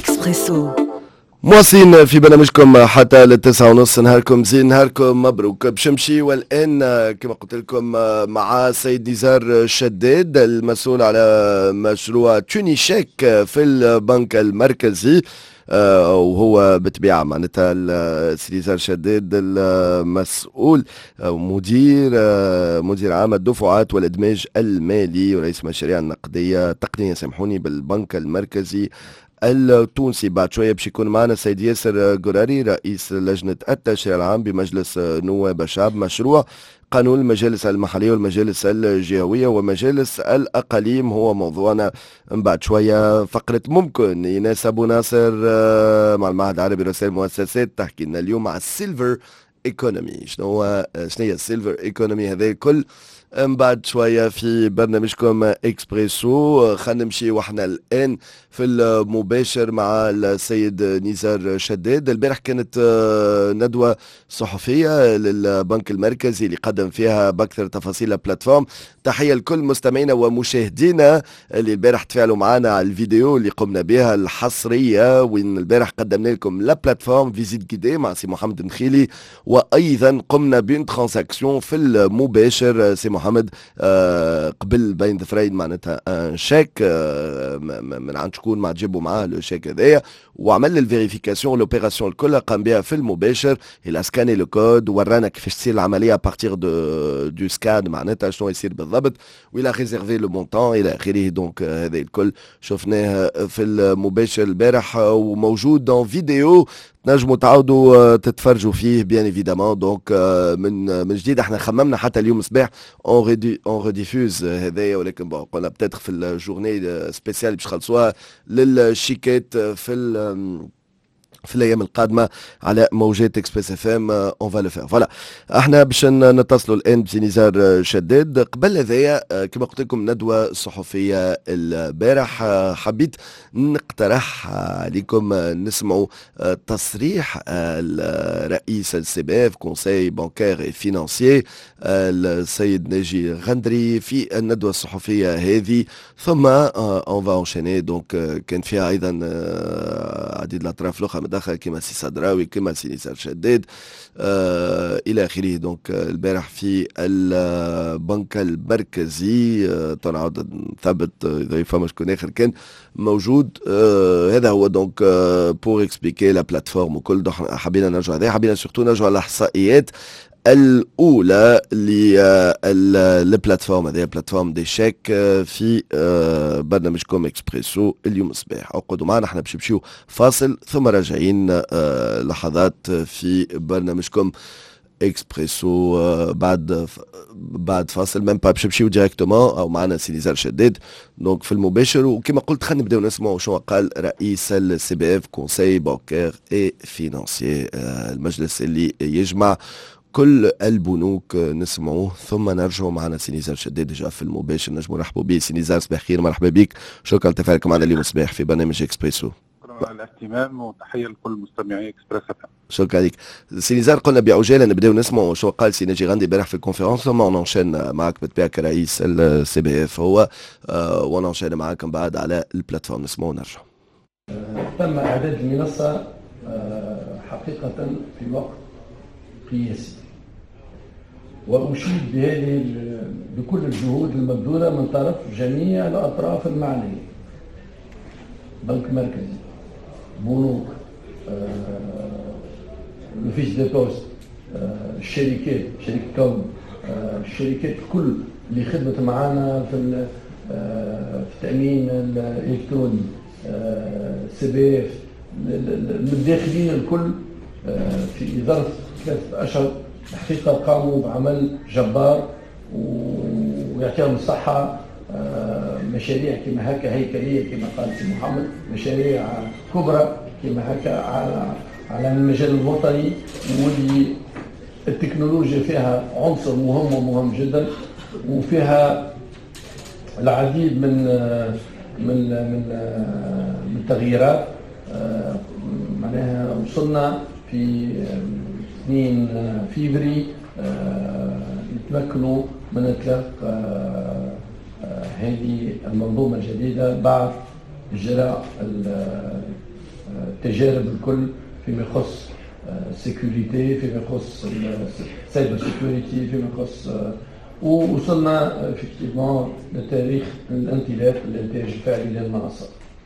إكسبريسو. مواصلين في برنامجكم حتى للتسعة ونص. نهاركم زين، نهاركم مبروك بشمشي. والآن كما قلت لكم مع السيد نزار شداد المسؤول على مشروع تونيشيك في البنك المركزي، وهو بالطبيعة معناتها السيد نزار شداد المسؤول مدير عام الدفعات والإدماج المالي ورئيس مشاريع النقدية التقنية سامحوني بالبنك المركزي التونسي. بعد شويه باش يكون معنا السيد ياسر قراري رئيس لجنه التشريع العام بمجلس نواب الشعب. مشروع قانون المجالس المحليه والمجالس الجهويه ومجالس الاقاليم هو موضوعنا من بعد شويه. فقره ممكن ايناس ابو ناصر مع المعهد العربي لرسائل المؤسسات تحكي لنا اليوم على السيلفر ايكونومي. شنو هي السيلفر ايكونومي؟ هذا الكل من بعد شوية في برنامجكم إكسبريسو. خلينا نمشي وحنا الآن في المباشر مع السيد نزار شداد. البارح كانت ندوة صحفية للبنك المركزي اللي قدم فيها بأكثر تفاصيل البلاتفورم. تحية لكل مستمعينا ومشاهدينا اللي البارح تفاعلوا معنا على الفيديو اللي قمنا بها الحصرية، وين البارح قدمنا لكم لا بلاتفورم فيزيت جيدي مع سي محمد مخيلي، وأيضا قمنا بين ترانزاكسيون في المباشر سي محمد قبل بين ذفرين معناتها شيك من عند شكون ما تجيبوا معاه لو شيك هذايا، وعمل الفيريفيكاسيون لوبيراسيون الكل قام بها في المباشر. الى سكاني لو كود ورانا كيفاش تصير العمليه بارتير دو سكان معناتها شنو يصير بالضبط، والى ريزيرفي لو مونطون الى اخره. دونك هذا الكل شفناه في المباشر البارح وموجود دون فيديو تنجموا تعاودوا تتفرجوا فيه بيان ايفيدامون. دونك من جديد احنا خممنا حتى اليوم صباح اون ريديفوز هذايا، ولكن قلنا بتاتر في الجورني سبيسيال باش خلصوها للشيكات في الايام القادمه على موجات اكسبريس اف ام. اون فا لو فير فوالا. احنا باش نتصلوا الان بسي نزار شداد. قبل هذايا كما قلت لكم ندوه صحفيه البارح، حبيت نقترح عليكم نسمعوا تصريح الرئيس السي بي اف كونساي بانكير فينانسيي السيد ناجي غندري في الندوه الصحفيه هذه، ثم اون فا انشيني. دونك كان فيها ايضا عديد الاطراف الاخرى دخل كما سي صدراوي كما سي نزار شداد الى اخره. دونك البارح في البنك المركزي تنعود نثبت اذا فما شكون اخر كان موجود. هذا هو دونك بور اكسبليكي لا بلاتفورم وكل. حبينا نرجع هذا، حبينا سورتو نرجع الاحصائيات الاولى للبلاتفورم هذه بلاتفورم دي شيك في برنامجكم اكسبريسو اليوم الصباح. اقعدوا معنا احنا باش نمشيو فاصل ثم راجعين لحظات في برنامجكم اكسبريسو بعد فاصل ميم با باش نمشيو ديريكتومون او معنا سي نزار شداد دونك في المباشر. وكما قلت خلينا نبداو نسمعوا شنو قال رئيس السي بي اف كونساي بانكير اي فينانسيي، المجلس اللي يجمع كل البنوك. نسمعوه ثم نرجعوا معنا سي نزار شداد ديجا في المباشر. نجموا نرحبوا به سي نزار. صباح خير، مرحبا بك، شكرا لتفاعلكم معنا اليوم الصباح في برنامج اكسبريسو. شكرا على الاهتمام وتحيه لكل مستمعي اكسبريس اف ام. شكرا لك سي نزار. قلنا بعجاله نبداو نسمعوا شو قال سي ناجي غندي امبارح في الكونفرنس، ثم ننشن معك بالطبيعه كرئيس السي بي اف هو وننشن معك من بعد على البلاتفورم. نسمعوا ونرجعوا. تم اعداد المنصه حقيقه في وقت قياسي، وأشيد بكل الجهود المبذولة من طرف جميع الأطراف المعنية، بنك مركزي، بنوك، الفيش دي بوست، الشركات، شركة كون، الشركات الكل اللي خدمت معنا في التأمين الإلكتروني، سي بي اف، المداخلين الكل في ظرف 3 أشهر الحقيقة قاموا بعمل جبار ويعطيهم الصحة. مشاريع كما هكا هيكلية كما قال سي محمد، مشاريع كبرى كما هكا على المجال الوطني، واللي التكنولوجيا فيها عنصر مهم ومهم جدا، وفيها العديد من التغييرات. معناها وصلنا في 2 فيفري يتمكنوا من اطلاق هذه المنظومه الجديده بعد اجراء التجارب الكل فيما يخص السيكوريتي، فيما يخص السايبر سيكوريتي، فيما يخص ووصلنا افكتيفمون لتاريخ الانطلاق الانتاج الفعلي للمنصه.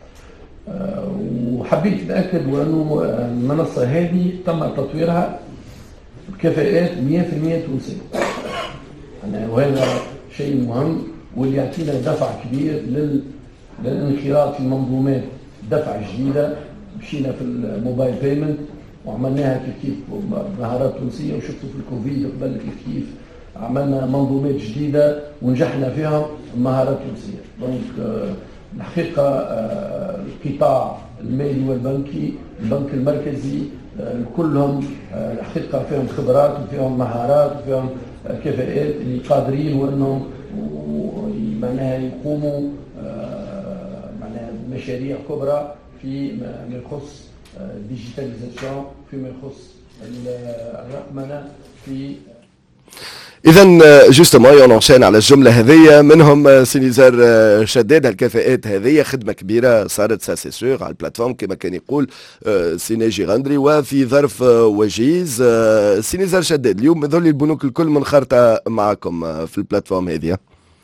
وحبيت نأكد وأنه المنصة هذه تم تطويرها بكفاءات 100% تونسية، وهذا شيء مهم واللي يعطينا دفع كبير للانخراط في منظومات دفع جديدة. مشينا في الموبايل بيمنت وعملناها كيف مهارات تونسية، وشفتوا في الكوفيد قبل كيف عملنا منظومات جديدة ونجحنا فيها مهارات تونسية. دونك الحقيقة القطاع المالي والبنكي، البنك المركزي، كلهم الحقيقة فيهم خبرات وفيهم مهارات وفيهم كفاءات اللي قادرين وانهم معناها يقوموا معناها مشاريع كبرى فيما يخص الديجيتاليزاسيون، فيما يخص الرقمنة في. إذا جوستومون يونشين على الجملة هذه منهم سينيزار شداد الكفاءات هذه، خدمة كبيرة صارت سي سور على البلاتفورم كما كان يقول سيناجي غندري وفي ظرف وجيز. سينيزار شداد اليوم ذول البنوك الكل منخرطة معكم في البلاتفورم هذه.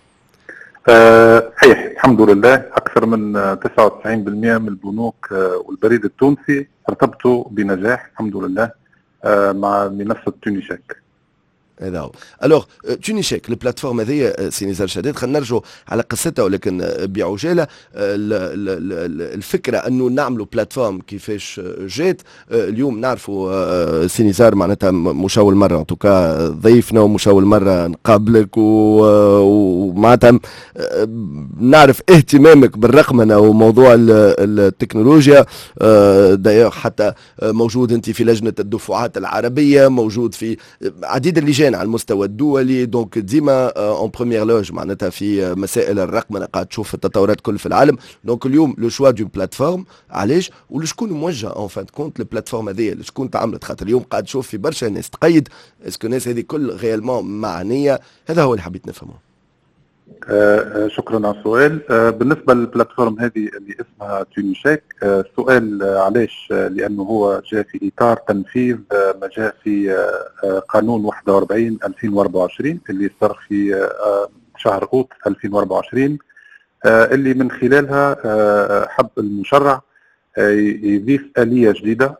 صحيح الحمد لله، أكثر من 99% من البنوك والبريد التونسي ارتبطوا بنجاح الحمد لله مع منصة تونيشيك. هذا هو. الوغ تونيشيك البلاتفورم هذه سينيزار شداد خلينا نرجعوا على قصتها ولكن بعجاله. الفكره انه نعملوا بلاتفورم كيفاش جات اليوم نعرفوا سينيزار معناتها مش اول مره انتوكا ضيفنا ومش اول مره نقابلك ومعناتها نعرف اهتمامك بالرقمنه وموضوع التكنولوجيا. دايوغ حتى موجود انت في لجنه الدفعات العربيه، موجود في عديد اللجان على المستوى الدولي، دونك ديما اون بروميير لوج معناتها في مسائل الرقمنه قاعد تشوف التطورات كل في العالم. دونك اليوم لو شوا دون بلاتفورم علاش ولشكون موجه اون فان كونت البلاتفورم هذه لشكون تعملت؟ خاطر اليوم قاعد تشوف في برشا ناس تقيد اسكو الناس هذه كل ريالمون معنيه. هذا هو اللي حبيت نفهمه. شكرا على السؤال. بالنسبه للبلاتفورم هذه اللي اسمها تونيشيك، السؤال علاش؟ لانه هو جاء في اطار تنفيذ ما جاء في قانون 41/2024 اللي صار في شهر اوت 2024، اللي من خلالها حب المشرع يضيف آلية جديدة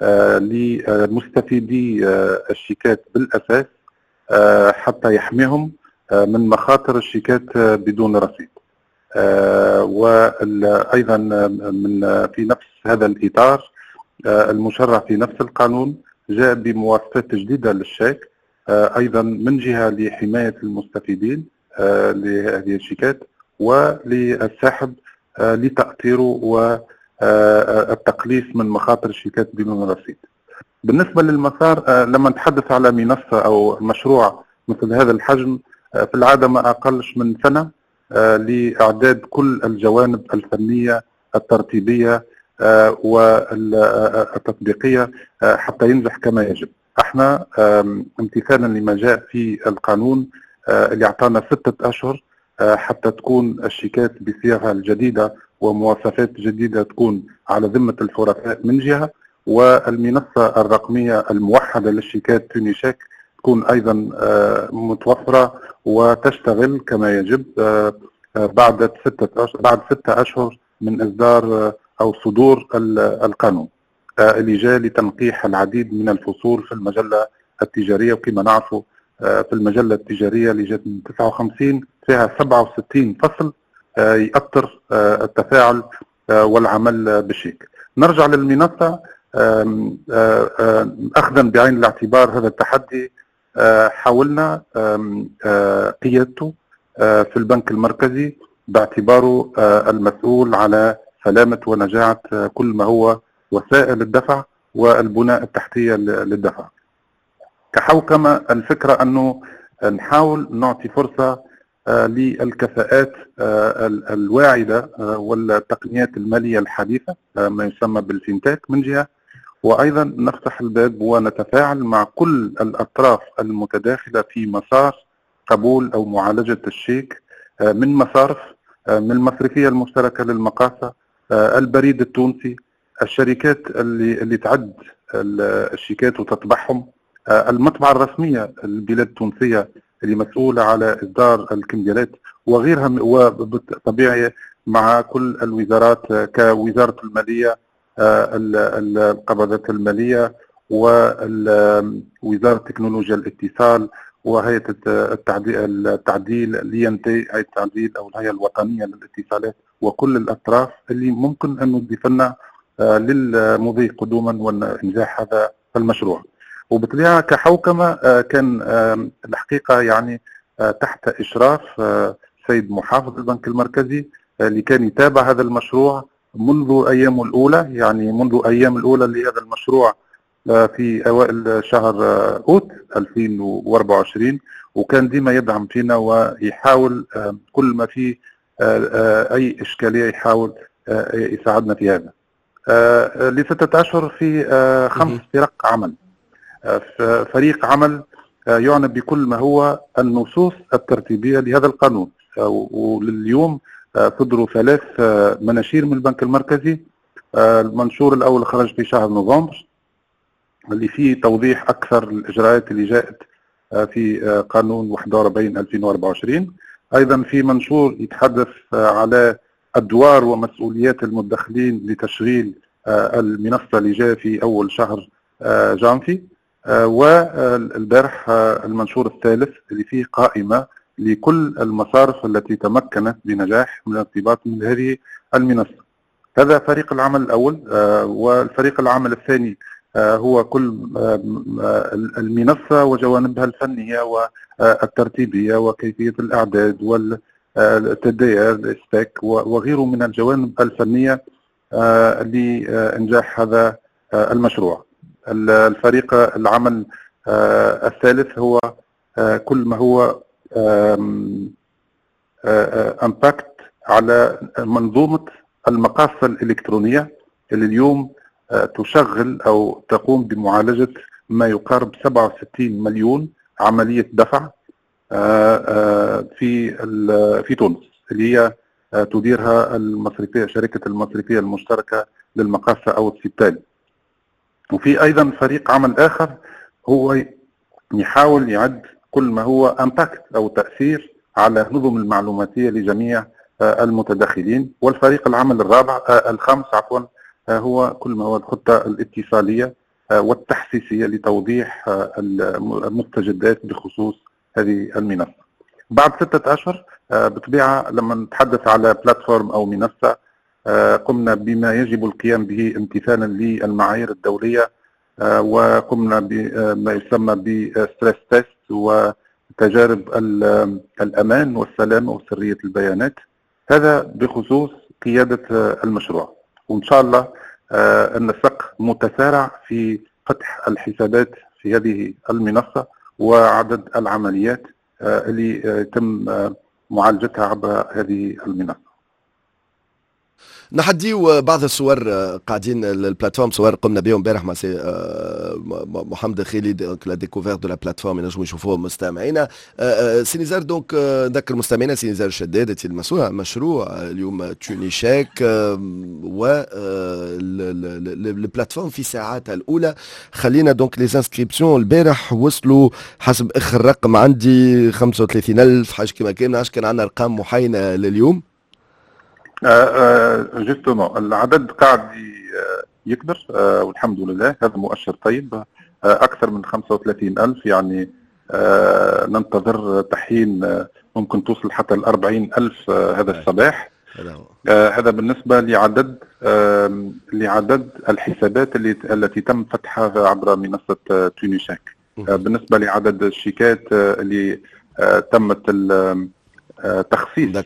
لمستفيدي الشيكات بالاساس حتى يحميهم من مخاطر الشيكات بدون رصيد. وأيضا في نفس هذا الإطار المشرع في نفس القانون جاء بمواصفات جديدة للشيك، أيضا من جهة لحماية المستفيدين لهذه الشيكات وللساحب لتأطيره والتقليص من مخاطر الشيكات بدون رصيد. بالنسبة للمسار، لما نتحدث على منصة أو مشروع مثل هذا الحجم، في العادة ما أقلش من سنة لإعداد كل الجوانب الفنية الترتيبية والتطبيقية حتى ينجح كما يجب. احنا امتثالا لما جاء في القانون اللي اعطانا 6 أشهر حتى تكون الشيكات بصيغها الجديدة ومواصفات جديدة تكون على ذمة الحرفاء من جهة، والمنصة الرقمية الموحدة للشيكات تونيشيك تكون أيضا متوفرة وتشتغل كما يجب بعد 6 أشهر من إصدار أو صدور القانون اللي جاء لتنقيح العديد من الفصول في المجلة التجارية. وكما نعرفوا في المجلة التجارية اللي جاءت من 59 فيها 67 فصل يأطر التفاعل والعمل بالشيك. نرجع للمنصة. أخذا بعين الاعتبار هذا التحدي حاولنا قيادته في البنك المركزي باعتباره المسؤول على سلامة ونجاعة كل ما هو وسائل الدفع والبناء التحتية للدفع. كحوكمة الفكرة أنه نحاول نعطي فرصة للكفاءات الواعدة والتقنيات المالية الحديثة ما يسمى بالفينتاك من جهة، وأيضا نفتح الباب ونتفاعل مع كل الأطراف المتداخلة في مسار قبول أو معالجة الشيك من مصارف، من المصرفية المشتركة للمقاصة، البريد التونسي، الشركات اللي تعد الشيكات وتطبعهم المطبعة الرسمية البلاد التونسية اللي مسؤولة على إصدار الكمبيالات وغيرها، وبالطبيعة مع كل الوزارات كوزارة المالية، القبضات المالية، ووزارة تكنولوجيا الاتصال، وهيئة التعديل لينتي، هيئة التعديل أو الهيئة الوطنية للاتصالات، وكل الأطراف اللي ممكن أن نضيف لنا للمضي قدوما وإنجاح هذا المشروع. وبالطبيعة كحوكمة كان الحقيقة يعني تحت إشراف سيد محافظ البنك المركزي اللي كان يتابع هذا المشروع منذ أيامه الأولى، يعني منذ أيام الأولى لهذا المشروع في أوائل شهر أوت 2024، وكان ديما يدعم فينا ويحاول كل ما فيه أي إشكالية يحاول يساعدنا في هذا. ل6 أشهر في 5 فرق عمل. فريق عمل يعنى بكل ما هو النصوص الترتيبية لهذا القانون، ولليوم صدروا 3 مناشير من البنك المركزي. المنشور الأول خرج في شهر نوفمبر اللي فيه توضيح أكثر الإجراءات اللي جاءت في قانون 41/2024. أيضا في منشور يتحدث على أدوار ومسؤوليات المدخلين لتشغيل المنصة اللي جاء في أول شهر جانفي. والبارح المنشور الثالث اللي فيه قائمة لكل المصارف التي تمكنت بنجاح من الارتباط من هذه المنصة. هذا فريق العمل الأول. والفريق العمل الثاني هو كل المنصة وجوانبها الفنية والترتيبية وكيفية الإعداد والتداير الإسباك وغيره من الجوانب الفنية لإنجاح هذا المشروع. الفريق العمل الثالث هو كل ما هو امباكت على منظومة المقاصة الإلكترونية اللي اليوم تشغل أو تقوم بمعالجة ما يقارب 67 مليون عملية دفع في تونس، اللي هي تديرها المصرفية، شركة المصرفية المشتركة للمقاصة أو السبتالي. وفي أيضا فريق عمل آخر هو يحاول يعد كل ما هو امباكت أو تأثير على نظم المعلوماتية لجميع المتداخلين. والفريق العمل الخامس هو كل ما هو الخطة الاتصالية والتحسيسية لتوضيح المستجدات بخصوص هذه المنصة. بعد 6 أشهر بطبيعة لما نتحدث على بلاتفورم أو منصة قمنا بما يجب القيام به امتثالا للمعايير الدولية، وقمنا بما يسمى بستريس تيست وتجارب الأمان والسلامة وسرية البيانات. هذا بخصوص قيادة المشروع. وإن شاء الله النسق متسارع في فتح الحسابات في هذه المنصة وعدد العمليات اللي يتم معالجتها عبر هذه المنصة. نحديو بعض الصور قاعدين البلاتفورم، صور قمنا بهم امبارح مع سي محمد خالد لا ديكوفير دو لا بلاتفورم ينجموا يشوفوهم مستمعينا. سي نزار دونك نذكر مستمعينا سي نزار شداد المسؤول عن مشروع اليوم تونيشاك و البلاتفورم في ساعاتها الاولى. خلينا دونك لي انسكريبسيون البارح وصلوا حسب اخر رقم عندي 35,000 حاجه كما كان، كان عندنا ارقام محاينه لليوم. جوستومون العدد قاعد يكبر والحمد لله، هذا مؤشر طيب. أكثر من 35,000 يعني ننتظر تحيين ممكن توصل حتى 40,000 هذا الصباح. هذا بالنسبة لعدد الحسابات التي تم فتحها عبر منصة تونيشاك. بالنسبة لعدد الشيكات اللي تمت تخصيص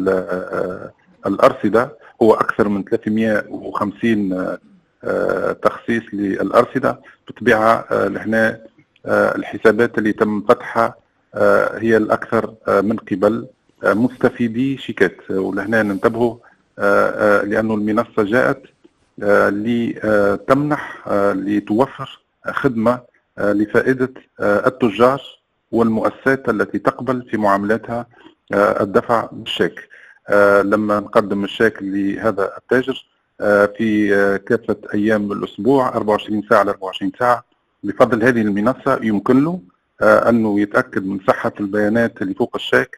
الأرصدة هو أكثر من 350 تخصيص للأرصدة. بطبيعة لهنا الحسابات اللي تم فتحها هي الأكثر من قبل مستفيدي شيكات، ولهنا ننتبهوا لأنه المنصة جاءت لتمنح لتوفر خدمة لفائدة التجار والمؤسسات التي تقبل في معاملاتها الدفع بالشيك. لما نقدم الشيك لهذا التاجر في كافة أيام الأسبوع 24 ساعة ل 24 ساعة. بفضل هذه المنصة يمكن له أنه يتأكد من صحة البيانات اللي فوق الشيك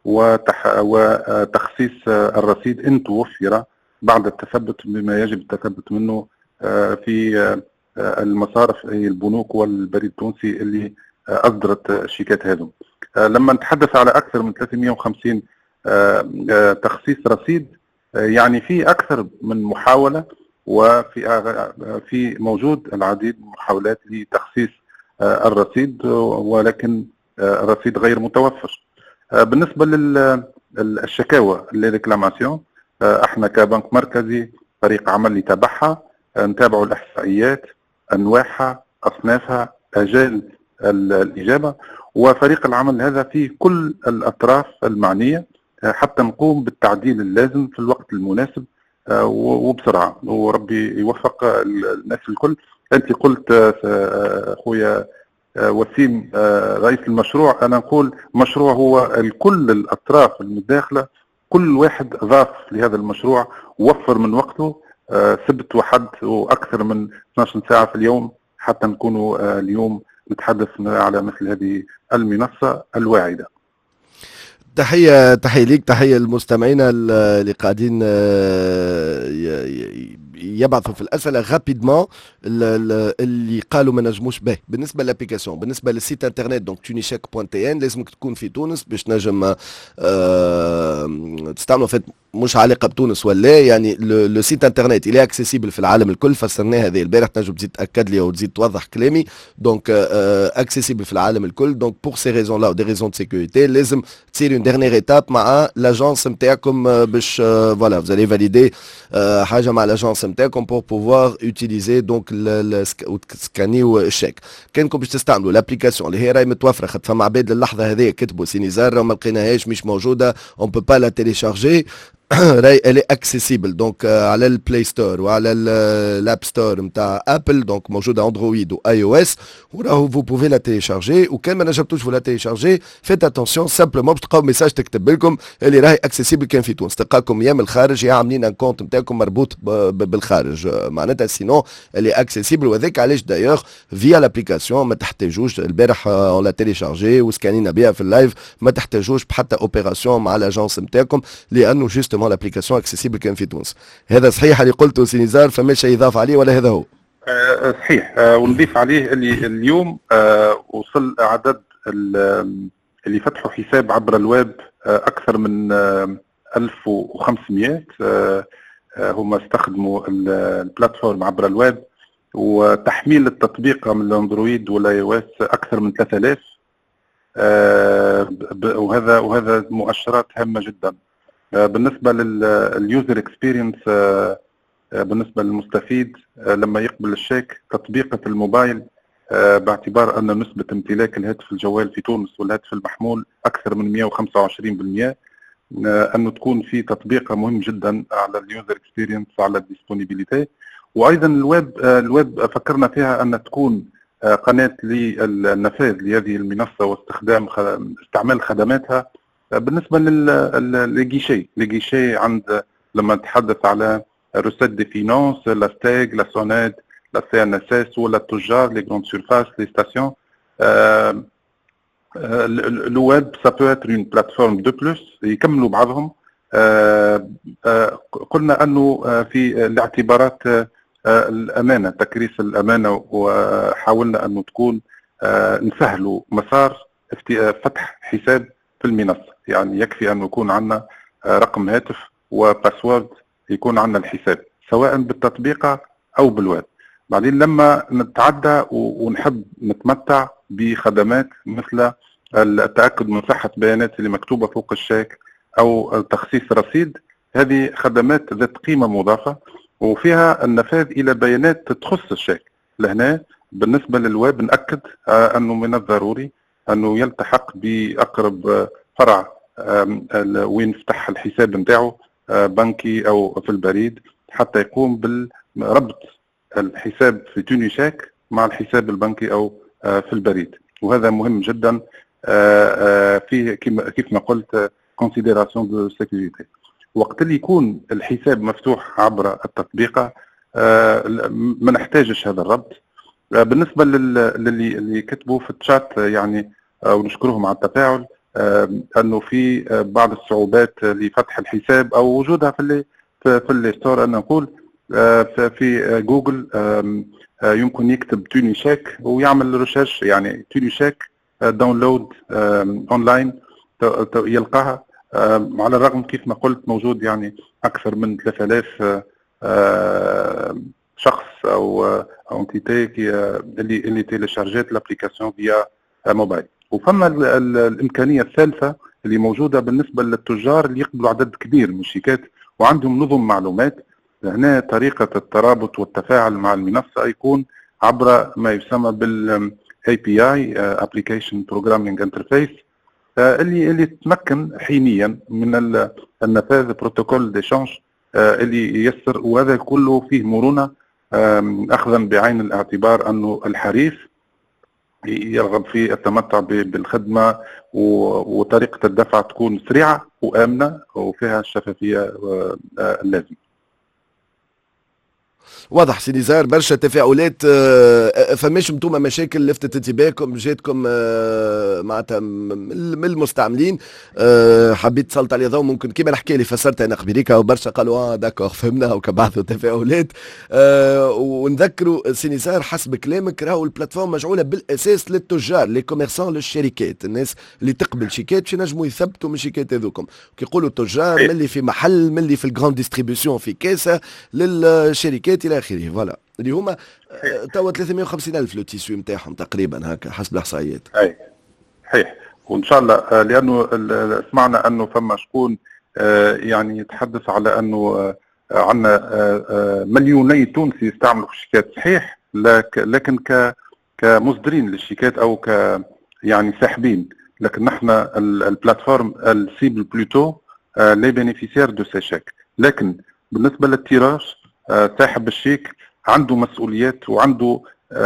وتخصيص الرصيد إن توفر بعد التثبت بما يجب التثبت منه في المصارف أي البنوك والبريد التونسي اللي أصدرت الشيكات هذه. لما نتحدث على أكثر من 350 تخصيص رصيد، يعني في أكثر من محاولة، وفي موجود العديد من المحاولات لتخصيص الرصيد، ولكن الرصيد غير متوفر. بالنسبة للشكاوى للريكلاماسيون، احنا كبنك مركزي فريق عمل يتابعها، نتابعوا الإحصائيات، أنواعها، أصنافها، أجال الإجابة، وفريق العمل هذا فيه كل الأطراف المعنية حتى نقوم بالتعديل اللازم في الوقت المناسب وبسرعة، وربي يوفق الناس الكل. أنت قلت أخويا وسيم رئيس المشروع، أنا نقول مشروع هو كل الأطراف المتداخلة، كل واحد ضاف لهذا المشروع، وفر من وقته سبت وحد وأكثر من 12 ساعة في اليوم حتى نكونوا اليوم نتحدث على مثل هذه المنصة الواعدة. تحية ليك، تحية للمستمعين اللي قاعدين يبعثوا في الأسئلة غابيدمون اللي قالوا ما نجموش به. بالنسبة للابليكاسيون، بالنسبة للسيت انترنت دونك tunishek.tn لازمك تكون في تونس باش نجم تستعملوا فات مش علاقة بتونس ولا يعني لو سيت انترنت اللي اكسيسيبل في العالم الكل، فسرناه هذه البارح، تنجم تزيد تاكد لي وتزيد توضح كلامي. دونك اكسيسيبل في العالم الكل. دونك بور سي ريزون لا ودي ريزون دو سيكوريتي لازم تصير اون ديرنيير ايتاب مع لاجونس نتاعكم باش فوالا vous allez valider حاجه مع لاجونس نتاعكم pour pouvoir utiliser donc وتسكانيو الشيك. كانكم باش تستعملوا الابليكاسيون اللي هي راهي متوفره، خاطر فما عباد للحظه هذه كتبوا سينيزار وما لقيناهاش مش موجوده on peut pas la télécharger. راهي elle est accessible donc على البلاي ستور وعلى الاب ستور نتاع ابل، دونك موجوده اندرويد واي او اس، وراهو vous pouvez la télécharger. وكان ما نجمتوش vous la télécharger faites attention simplement باش تلقاو ميساج تكتب لكم اللي راهي accessible كان في تونس، تلقاكم يا من الخارج يا عاملين ان كونت نتاعكم مربوط بالخارج معناتها سينون اللي accessible. وذاك علاش دايوغ فيا لابليكاسيون ما تحتاجوش، البارح اون لا تيليشارجي وسكانينا بها في اللايف، ما تحتاجوش بحتى اوبيراسيون مع لاجونس نتاعكم لانه جوستومون لابليكاسيون اكسيسيبل كان في تونس. هذا صحيح اللي قلته سينيزار؟ فما شيء يضاف عليه ولا هذا هو؟ صحيح. ونضيف عليه اللي اليوم وصل عدد اللي فتحوا حساب عبر الويب اكثر من 1500. هم استخدموا البلاتفورم عبر الويب، وتحميل التطبيق من الاندرويد والاي او اس اكثر من 3000. وهذا مؤشرات هامه جدا. بالنسبه لليوزر اكسبيرينس، بالنسبه للمستفيد لما يقبل الشيك تطبيقه الموبايل، باعتبار ان نسبه امتلاك الهاتف الجوال في تونس والهاتف المحمول اكثر من 125%، انه تكون في تطبيقه مهم جدا على اليوزر اكسبيرينس على الديسبونيبيليتي. وايضا الويب فكرنا فيها ان تكون قناه للنفاذ لهذه المنصه واستعمال خدماتها. بالنسبه للجيشي عند لما نتحدث على روسيت دي فينانس، لا ستيغ، لا سونيد، لا سي ان اس اس ولا التجار، لي غروند سيرفاس، لي ستاسيون، الويب سا بو اتر اون بلاتفورم دو بلوس يكملوا بعضهم. قلنا انه في الاعتبارات الامانه، تكريس الامانه، وحاولنا انه تكون نسهلوا مسار فتح حساب في المنصه. يعني يكفي أن يكون عندنا رقم هاتف وباسورد يكون عندنا الحساب سواء بالتطبيق أو بالويب. بعدين لما نتعدى ونحب نتمتع بخدمات مثل التأكد من صحة بيانات اللي مكتوبة فوق الشيك أو تخصيص رصيد، هذه خدمات ذات قيمة مضافة وفيها النفاذ إلى بيانات تخص الشيك. لهنا بالنسبة للويب نأكد أنه من الضروري أنه يلتحق بأقرب فرع وين يفتح الحساب نتاعو بنكي أو في البريد، حتى يقوم بربط الحساب في تونيشيك مع الحساب البنكي أو في البريد. وهذا مهم جدا فيه كيف ما قلت considération de sécurité. وقت اللي يكون الحساب مفتوح عبر التطبيق ما نحتاجش هذا الربط. بالنسبة اللي كتبوا في الشات يعني ونشكرهم على التفاعل، أنه في بعض الصعوبات لفتح الحساب أو وجودها في الستور. أنا نقول في جوجل يمكن يكتب توني شاك ويعمل ريسيرش، يعني توني شاك داونلود أونلاين يلقاها. على الرغم كيف ما قلت موجود يعني أكثر من 3000 شخص أو انتيتي اللي تيليشارجات الابليكاسيون فيا موبايل. وفما الإمكانية الثالثة اللي موجودة بالنسبة للتجار اللي يقبلوا عدد كبير من الشيكات وعندهم نظم معلومات. هنا طريقة الترابط والتفاعل مع المنصة يكون عبر ما يسمى بال API Application Programming Interface، اللي تمكن حينيا من النفاذ بروتوكول ديشانج اللي يسر، وهذا كله فيه مرونة أخذا بعين الاعتبار أنه الحريف يرغب في التمتع بالخدمة وطريقة الدفع تكون سريعة وآمنة وفيها الشفافية اللازمة. واضح سي نزار، برشا تفاعلات. فماش انتوما مشاكل لفتت انتباهكم جاتكم معناتها من المستعملين حبيت تسلط على ضوء؟ ممكن كيما نحكي لي فسرت انا قبيليكا وبرشا قالوا داكور فهمنا وكبعثوا تفاعلات. ونذكروا سي نزار حسب كلامك راهو البلاتفورم مجعوله بالاساس للتجار، لي كوميرسون، للشركات، الناس اللي تقبل شيكات باش ينجموا يثبتوا من الشيكات هذوكم. كي يقولوا التجار من اللي في محل، من اللي في الجراند ديستريبيسيون في كاسه، للشركات الى اخره. فوالا اللي هما توا 350,000 لو تيسيو نتاعهم تقريبا هكا حسب الاحصائيات. اي صحيح. وان شاء الله لانه سمعنا انه فما شكون يعني يتحدث على انه عندنا مليوني تونسي يستعملوا في الشيكات. صحيح، لكن كمصدرين للشيكات او يعني ساحبين، لكن نحن البلاتفورم السيبل بلوتو لي بينيفيسير دو سي شيك. لكن بالنسبه للتيراج صاحب الشيك عنده مسؤوليات وعنده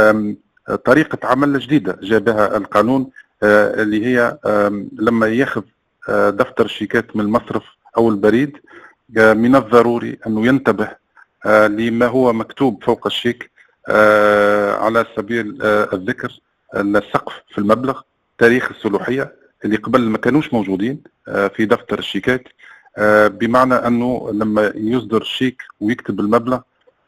طريقة عمل جديدة جابها القانون، اللي هي لما ياخذ دفتر الشيكات من المصرف أو البريد من الضروري أنه ينتبه لما هو مكتوب فوق الشيك. على سبيل الذكر السقف في المبلغ، تاريخ الصلاحية اللي قبل ما كانوش موجودين في دفتر الشيكات، بمعنى أنه لما يصدر الشيك ويكتب المبلغ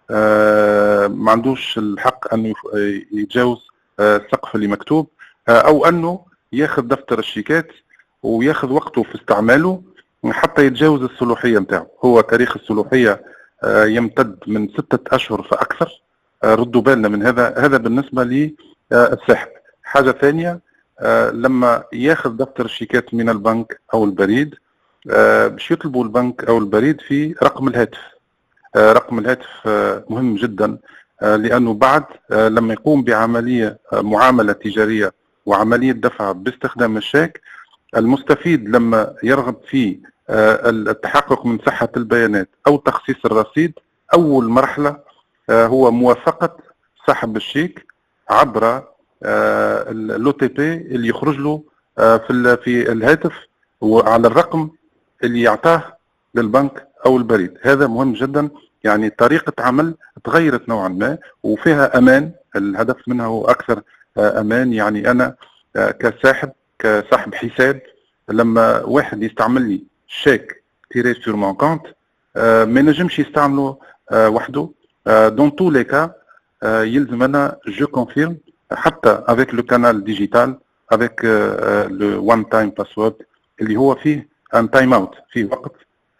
ما عندوش الحق أنه يتجاوز السقف اللي مكتوب، أو أنه ياخذ دفتر الشيكات وياخذ وقته في استعماله حتى يتجاوز الصلاحية نتاعه. هو تاريخ الصلاحية يمتد من 6 أشهر فأكثر. ردوا بالنا من هذا بالنسبة للسحب. حاجة ثانية، لما ياخذ دفتر الشيكات من البنك أو البريد باش يطلبوا البنك أو البريد في رقم الهاتف. رقم الهاتف مهم جدا، لأنه بعد لما يقوم بعملية معاملة تجارية وعملية دفع باستخدام الشيك، المستفيد لما يرغب في التحقق من صحة البيانات أو تخصيص الرصيد، أول مرحلة هو موافقة صاحب الشيك عبر الأو تي بي اللي يخرج له في الهاتف وعلى الرقم اللي يعطاه للبنك أو البريد. هذا مهم جدا، يعني طريقة عمل تغيرت نوعا ما وفيها أمان. الهدف منها هو أكثر أمان. يعني أنا كصاحب حساب لما واحد يستعمل لي شيك تيري سور مون كونت ما نجمش يستعمله وحده. دون تو لي كا يلزم أنا جو كونفيرم حتى افيك لو كانال ديجيتال افيك لو وان تايم باسورد اللي هو فيه ان تايم اوت، فيه وقت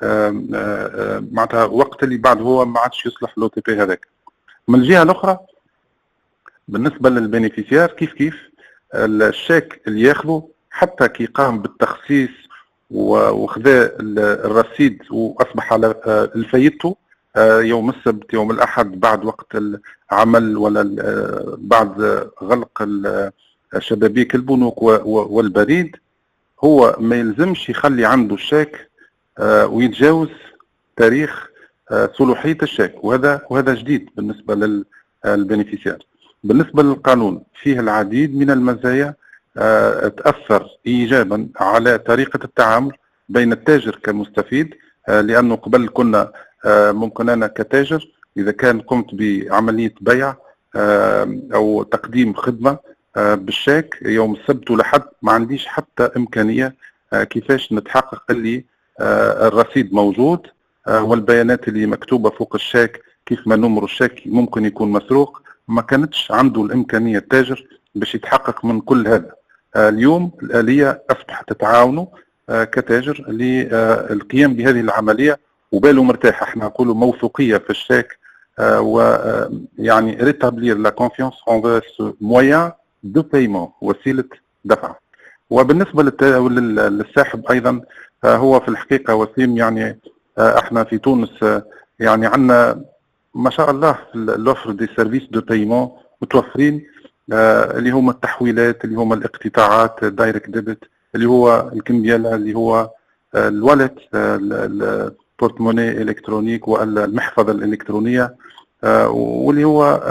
معناتها وقت اللي بعد هو ما عادش يصلح لو تي بي هذاك. من الجهه الاخرى بالنسبه للبينيفيسيار كيف الشيك اللي ياخذه حتى كي قام بالتخصيص وخذا الرصيد واصبح على الفايدته يوم السبت يوم الاحد بعد وقت العمل ولا بعد غلق شبابيك البنوك والبريد، هو ما يلزمش يخلي عنده الشيك ويتجاوز تاريخ صلاحية الشيك. وهذا جديد بالنسبة للبنفيسيار. بالنسبة للقانون فيه العديد من المزايا تأثر إيجابا على طريقة التعامل بين التاجر كمستفيد لأنه قبل كنا ممكن أنا كتاجر إذا كان قمت بعملية بيع أو تقديم خدمة بالشيك يوم السبت والأحد ما عنديش حتى إمكانية كيفاش نتحقق اللي الرصيد موجود والبيانات اللي مكتوبة فوق الشيك كيف ما نمر الشيك ممكن يكون مسروق. ما كانتش عنده الإمكانية التاجر باش يتحقق من كل هذا. اليوم الآلية أصبحت تتعاونوا كتاجر للقيام بهذه العملية وباله مرتاح. احنا نقولوا موثوقية في الشيك ويعني ريتابلير لا كونفيونس اونفير سو مويان دو بايمون، وسيلة دفع. وبالنسبة للساحب أيضا هو في الحقيقة وسيم، يعني احنا في تونس يعني عندنا ما شاء الله لوفر دي سيرفيس دو بايمون متوفرين، اللي هما التحويلات، اللي هما الاقتطاعات، دايركت ديبت، اللي هو الكمبياله، اللي هو الوالت، البورتموني الكترونيك والمحفظه الالكترونيه، واللي هو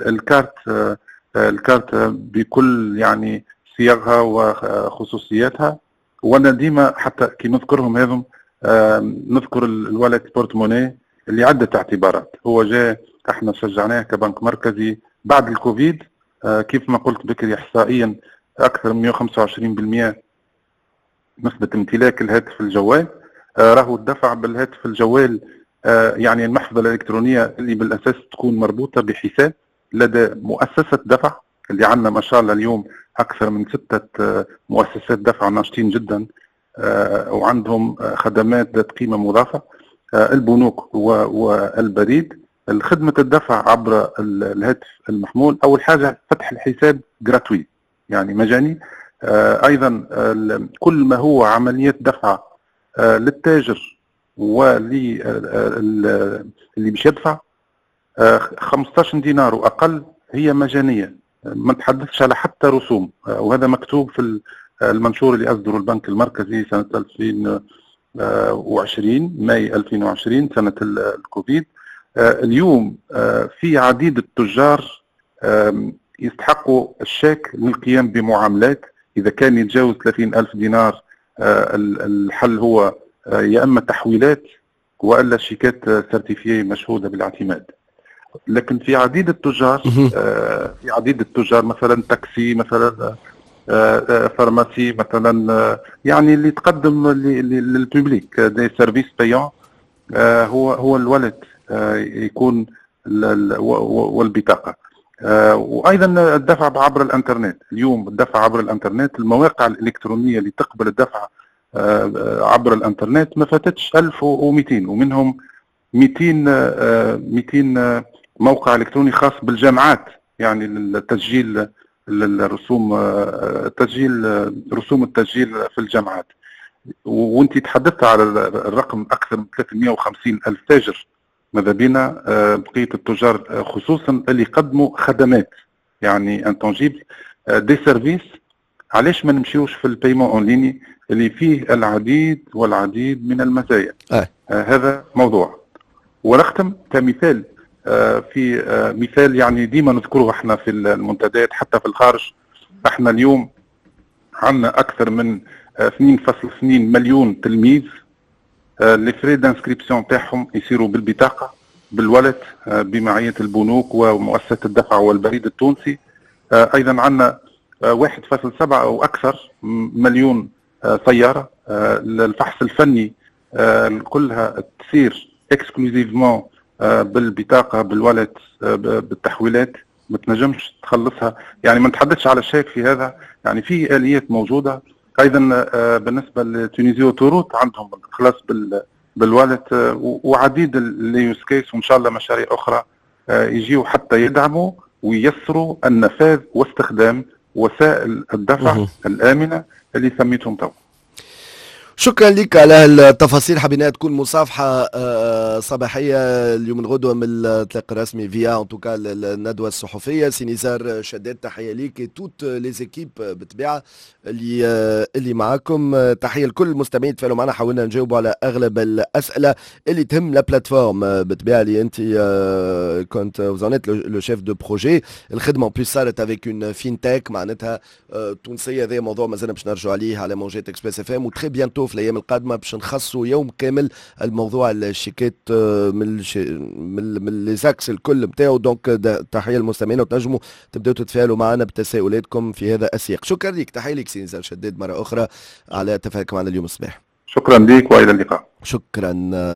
الكارت بكل يعني صيغها وخصوصياتها. وانا ديما حتى كي نذكرهم هذم نذكر الوالت بورتموني اللي عدة اعتبارات. هو جاء احنا شجعناه كبنك مركزي بعد الكوفيد، كيف ما قلت بكري احصائيا اكثر من 125% نسبة امتلاك الهاتف الجوال. راهو الدفع بالهاتف الجوال يعني المحفظة الإلكترونية اللي بالأساس تكون مربوطة بحساب لدى مؤسسة دفع، اللي عندنا ما شاء الله اليوم أكثر من 6 مؤسسات دفع ناشطين جدا وعندهم خدمات ذات قيمة مضافة، البنوك والبريد. الخدمة الدفع عبر الهاتف المحمول، أول حاجة فتح الحساب جراتوي يعني مجاني. أيضا كل ما هو عمليات دفع للتاجر واللي باش يدفع 15 دينار وأقل هي مجانية، ما نتحدثش على حتى رسوم. وهذا مكتوب في المنشور اللي أصدره البنك المركزي سنة 2020 ماي 2020 سنة الكوفيد. اليوم في عديد التجار يستحقوا الشيك للقيام بمعاملات إذا كان يتجاوز 30,000 دينار. الحل هو يا إما تحويلات وإلا شيكات سيرتيفيي مشهودة بالاعتماد. لكن في عديد التجار مثلا تاكسي، مثلا فارماسي، مثلا يعني اللي تقدم للببليك دي سيرفيس بايون، هو الولد يكون والبطاقة. وأيضا الدفع عبر الانترنت. اليوم الدفع عبر الانترنت، المواقع الإلكترونية اللي تقبل الدفع عبر الانترنت ما فاتتش 1200، ومنهم 200 موقع إلكتروني خاص بالجامعات، يعني التسجيل الرسوم رسوم التسجيل في الجامعات. وانت تحدثت على الرقم أكثر من 350 ألف تاجر. ماذا بينا بقية التجار خصوصا اللي يقدموا خدمات يعني انتونجيبل دي سيرفيس. علاش ما نمشيوش في البيمون اون ليني اللي فيه العديد والعديد من المزايا؟ هذا موضوع. ونختم كمثال في مثال يعني ديما نذكره احنا في المنتديات حتى في الخارج. احنا اليوم عندنا اكثر من 2.2 مليون تلميذ لي فري دانسكريبسيون تاعهم يصيروا بالبطاقه بالولد بمعيه البنوك ومؤسسه الدفع والبريد التونسي. ايضا عندنا 1.7 او اكثر مليون سياره للفحص الفني كلها تصير اكسكلوزيفمون بالبطاقه بالولد بالتحويلات، ما تنجمش تخلصها. يعني ما نتحدثش على الشيك في هذا، يعني في اليات موجوده. ايضا بالنسبه لتونيزيا وتوروت عندهم خلاص بالوالد وعديد اليوز كيس، وان شاء الله مشاريع اخرى يجيوا حتى يدعموا وييسروا النفاذ واستخدام وسائل الدفع الامنه اللي سميتهم تو. شكرا لك على التفاصيل. حبينا تكون مصافحة صباحية اليوم الغدوة من الإطلاق الرسمي فيا ان توكا الندوة الصحفية. سي نزار شداد تحية ليك توت لي زيكيب بالطبيعة اللي معاكم. تحية لكل المستمعين تفاعلوا معنا، حاولنا نجاوبوا على أغلب الأسئلة اللي تهم لا بلاتفورم بالطبيعة اللي أنت كنت وزانيت لو شيف دو بروجي. الخدمة بليس صارت افيك اون فينتك معناتها تونسية. هذا موضوع مازال باش نرجعوا عليه على موجات اكسبريس اف ام، وتري بيانتو في الايام القادمه باش نخصوا يوم كامل الموضوع الشيكات من ليزاكس الكل نتاعو. دونك تحيه للمستمعين، وتنجموا تبداو تتفاعلوا معنا بتساؤلاتكم في هذا السياق. شكرا لك، تحيه لك سي نزار شداد مره اخرى على تفاعلك معنا اليوم الصباح. شكرا لك والى اللقاء. شكرا.